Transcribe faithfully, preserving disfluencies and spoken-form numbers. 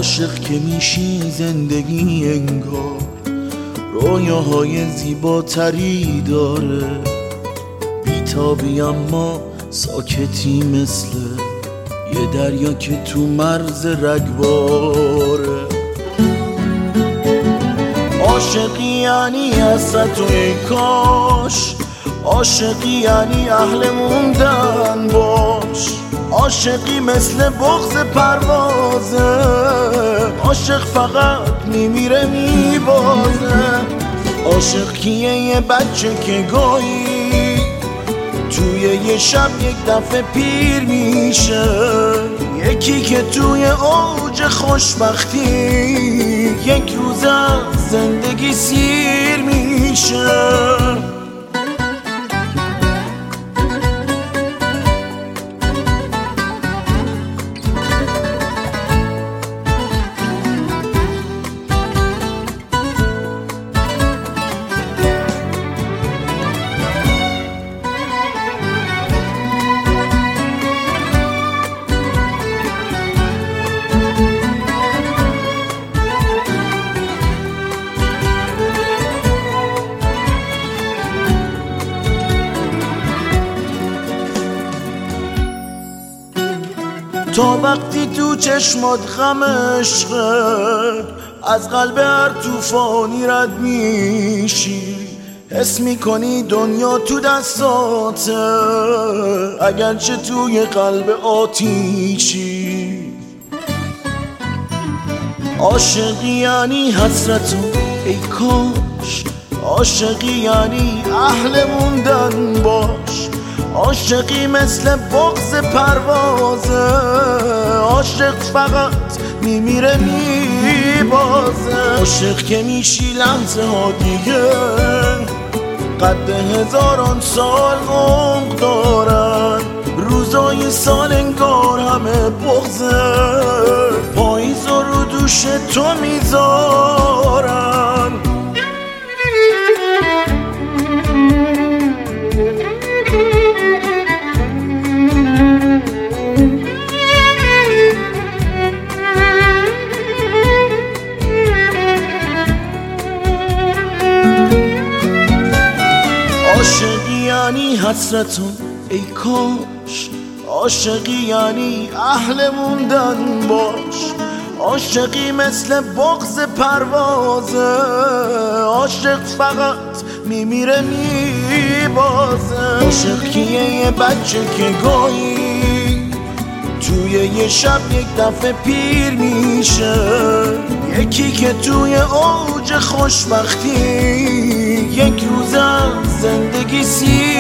عاشق که میشی زندگی انگار رویاهای زیباتری داره، بیتابی اما ساکتی مثل یه دریا که تو مرز رگباره. عاشقی یعنی حسرت و ای کاش، عاشقی یعنی اهل موندن باش، عاشقی مثل بغض پروازه، عاشق فقط میمیره میبازه. عاشق کیه؟ یه بچه که گاهی توی یه شب یک دفعه پیر میشه، یکی که توی اوج خوشبختی یک روز از زندگی سیر میشه. تا وقتی تو چشمات غم عشقه، از قلب هر توفانی رد میشی، حس میکنی دنیا تو دستاته اگرچه توی قلب آتیشی. عاشقی یعنی حسرت و ای کاش، عاشقی یعنی اهل موندن باش، عاشقی مثل بغض پروازه، عاشق فقط میمیره میبازه. عاشق که میشی لحظه ها دیگه قد هزاران سال عمق دارن، روزای سال انگار همه بغضه، پاییز رو دوش تو میذارن. عاشقی یعنی حسرتون ای کاش، عاشقی یعنی اهل موندن باش، عاشقی مثل بغض پروازه، عاشق فقط میمیره میبازه. عاشق کیه؟ یه بچه که گاهی توی یه شب یک دفعه پیر میشه، یکی که توی اوج خوشبختی یک روز از زندگی سیر